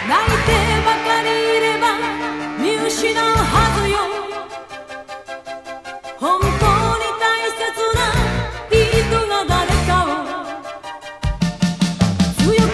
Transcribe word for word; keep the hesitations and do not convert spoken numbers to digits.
泣いてばかりいれば見失うはずよ。本当に大切な人が誰かを強く